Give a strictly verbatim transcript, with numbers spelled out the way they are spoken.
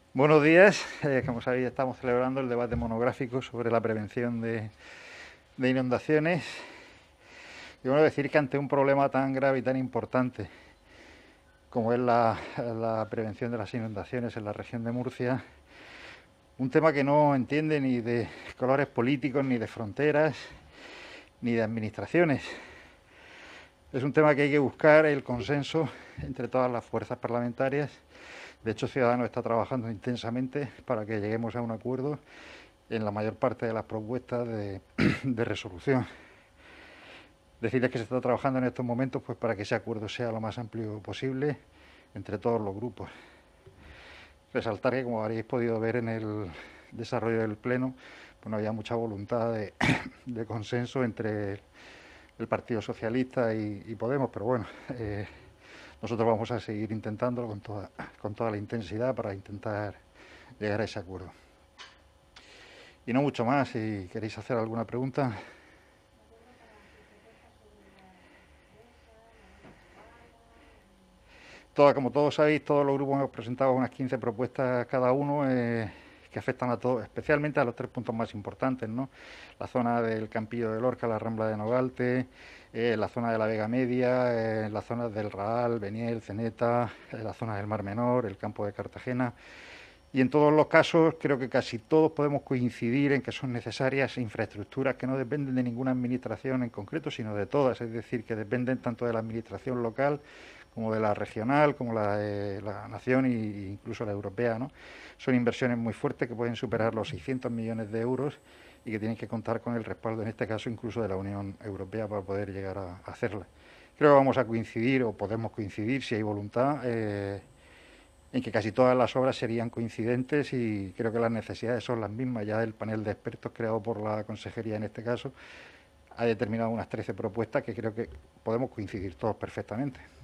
Buenos días. Eh, como sabéis, estamos celebrando el debate monográfico sobre la prevención de, de inundaciones. Y bueno, decir que ante un problema tan grave y tan importante como es la, la prevención de las inundaciones en la región de Murcia, un tema que no entiende ni de colores políticos, ni de fronteras, ni de administraciones. Es un tema que hay que buscar el consenso entre todas las fuerzas parlamentarias. De hecho, Ciudadanos está trabajando intensamente para que lleguemos a un acuerdo en la mayor parte de las propuestas de, de resolución. Decirles que se está trabajando en estos momentos pues para que ese acuerdo sea lo más amplio posible entre todos los grupos. Resaltar que, como habréis podido ver en el desarrollo del Pleno, pues no había mucha voluntad de, de consenso entre el Partido Socialista y, y Podemos, pero bueno, eh, nosotros vamos a seguir intentándolo con toda, con toda la intensidad para intentar llegar a ese acuerdo. Y no mucho más, si queréis hacer alguna pregunta. Toda, como todos sabéis, todos los grupos hemos presentado unas quince propuestas cada uno eh, que afectan a todos, especialmente a los tres puntos más importantes, ¿no? La zona del Campillo de Lorca, la Rambla de Nogalte, eh, la zona de la Vega Media, eh, las zonas del Raal, Beniel, Ceneta, eh, la zona del Mar Menor, el campo de Cartagena. Y en todos los casos creo que casi todos podemos coincidir en que son necesarias infraestructuras que no dependen de ninguna administración en concreto, sino de todas, es decir, que dependen tanto de la administración local como de la regional, como la de la nación e incluso la europea, ¿no? Son inversiones muy fuertes que pueden superar los seiscientos millones de euros y que tienen que contar con el respaldo, en este caso, incluso de la Unión Europea para poder llegar a hacerlas. Creo que vamos a coincidir, o podemos coincidir, si hay voluntad, eh, en que casi todas las obras serían coincidentes y creo que las necesidades son las mismas. Ya el panel de expertos creado por la consejería en este caso ha determinado unas trece propuestas que creo que podemos coincidir todos perfectamente.